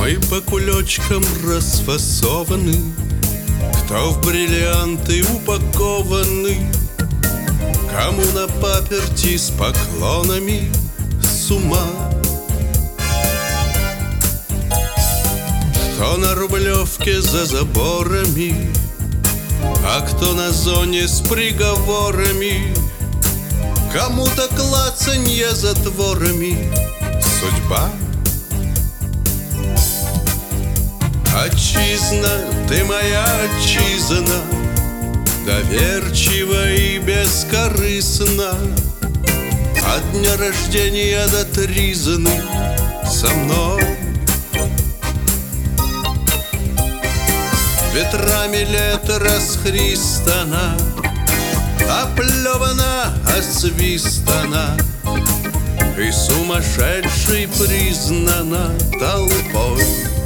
Мы по кулечкам расфасованы, кто в бриллианты упакованы, кому на паперти с поклонами с ума, кто на Рублевке за заборами, а кто на зоне с приговорами, кому-то клацанье затворами судьба. Отчизна, ты моя отчизна, доверчива и бескорыстна, от дня рождения до тризны со мной. Ветрами лета расхристана, оплевана, освистана и сумасшедшей признана толпой.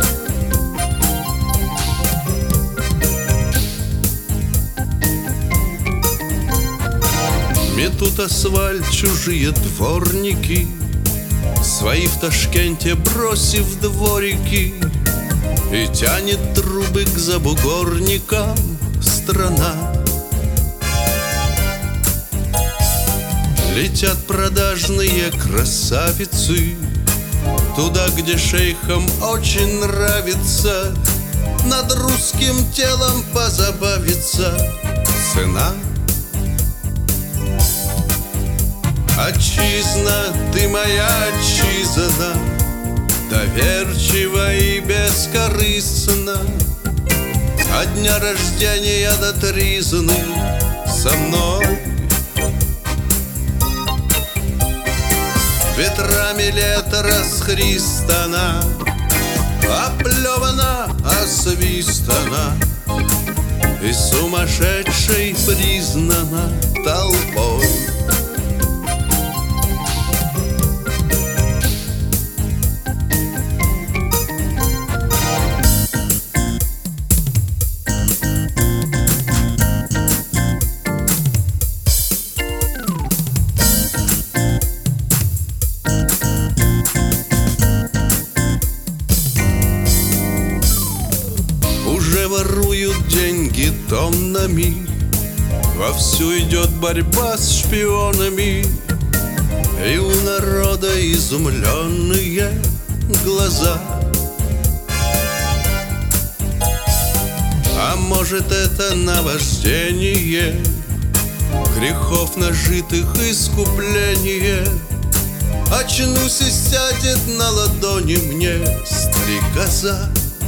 Метут асфальт чужие дворники, свои в Ташкенте бросив дворики, и тянет трубы к забугорникам страна. Летят продажные красавицы туда, где шейхам очень нравится над русским телом позабавиться цена. Отчизна, ты моя отчизна, доверчива и бескорыстна, от дня рождения до тризны со мной. Ветрами лета расхристана, оплевана, освистана и сумасшедшей признана толпой. Уже воруют деньги тоннами, вовсю идет борьба с шпионами, и у народа изумленные глаза. А может, это наваждение грехов нажитых искупление? Очнусь и сядет на ладони мне стрекоза.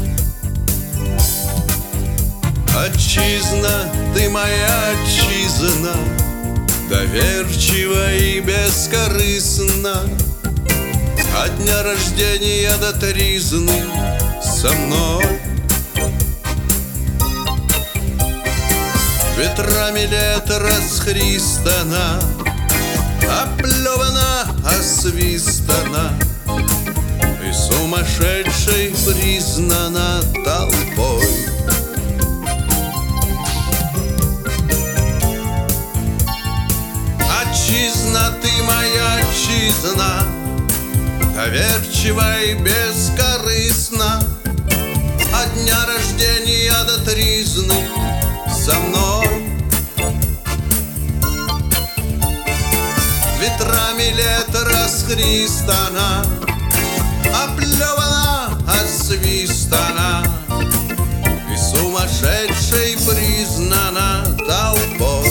Отчизна, ты моя отчизна, доверчива и бескорыстна, от дня рождения до тризны со мной. Ветрами лета расхристана, оплевана, освистана и сумасшедшей признана толпой. Отчизна, ты моя отчизна, доверчива и бескорыстна, от дня рождения до тризны со мной. Ветрами лета расхристана, оплевана, освистана и сумасшедшей признана толпой.